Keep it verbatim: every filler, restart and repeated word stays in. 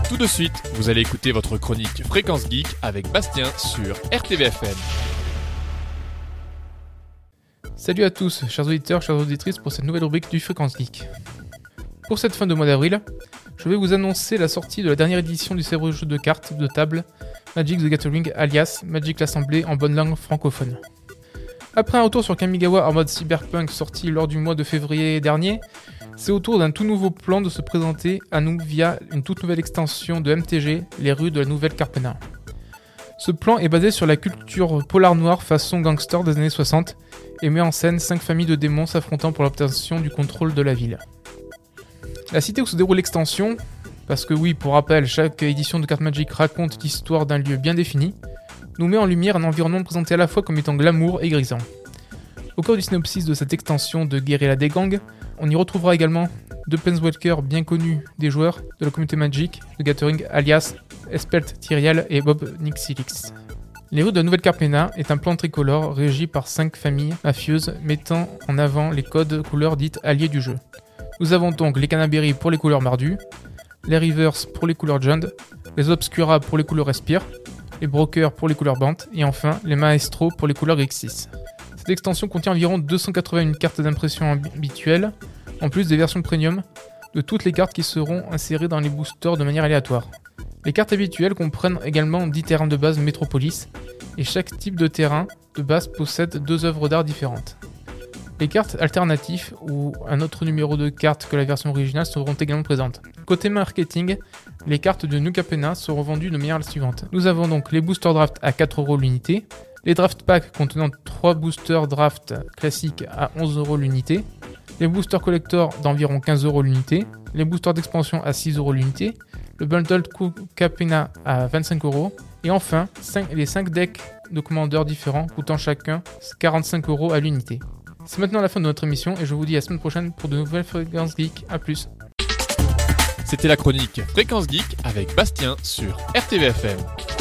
Tout de suite, vous allez écouter votre chronique Fréquence Geek avec Bastien sur R T V F M. Salut à tous, chers auditeurs, chères auditrices, pour cette nouvelle rubrique du Fréquence Geek. Pour cette fin de mois d'avril, je vais vous annoncer la sortie de la dernière édition du célèbre jeu de cartes de table Magic the Gathering, alias Magic l'Assemblée en bonne langue francophone. Après un retour sur Kamigawa en mode cyberpunk sorti lors du mois de février dernier, c'est au tour d'un tout nouveau plan de se présenter à nous via une toute nouvelle extension de M T G, les rues de la Nouvelle Carpena. Ce plan est basé sur la culture polar noire façon gangster des années soixante et met en scène cinq familles de démons s'affrontant pour l'obtention du contrôle de la ville. La cité où se déroule l'extension, parce que oui, pour rappel, chaque édition de cartes Magic raconte l'histoire d'un lieu bien défini, nous met en lumière un environnement présenté à la fois comme étant glamour et grisant. Au cœur du synopsis de cette extension de Guerrilla des Gangs, on y retrouvera également deux Planeswalkers bien connus des joueurs de la communauté Magic, The Gathering, alias Espelt Tyriel et Bob Nixilix. Les rues de la Nouvelle Carpena est un plan tricolore régi par cinq familles mafieuses mettant en avant les codes couleurs dites alliés du jeu. Nous avons donc les Canterbury pour les couleurs Mardu, les Rivers pour les couleurs Jund, les Obscura pour les couleurs Respire, les Brokers pour les couleurs Bant et enfin les Maestro pour les couleurs Grixis. Cette extension contient environ deux cent quatre-vingt-un cartes d'impression habituelles, en plus des versions premium de toutes les cartes qui seront insérées dans les boosters de manière aléatoire. Les cartes habituelles comprennent également dix terrains de base Metropolis, et chaque type de terrain de base possède deux œuvres d'art différentes. Les cartes alternatives ou un autre numéro de cartes que la version originale seront également présentes. Côté marketing, les cartes de New Carpena seront vendues de manière suivante. Nous avons donc les boosters draft à quatre euros l'unité, les draft packs contenant trois boosters draft classiques à onze euros l'unité, les boosters collector d'environ quinze euros l'unité, les boosters d'expansion à six euros l'unité, le bundle Carpena à vingt-cinq euros, et enfin cinq, les cinq decks de commandeurs différents coûtant chacun quarante-cinq euros à l'unité. C'est maintenant la fin de notre émission et je vous dis à la semaine prochaine pour de nouvelles Fréquences Geek. A plus. C'était la chronique Fréquence Geek avec Bastien sur R T V F M.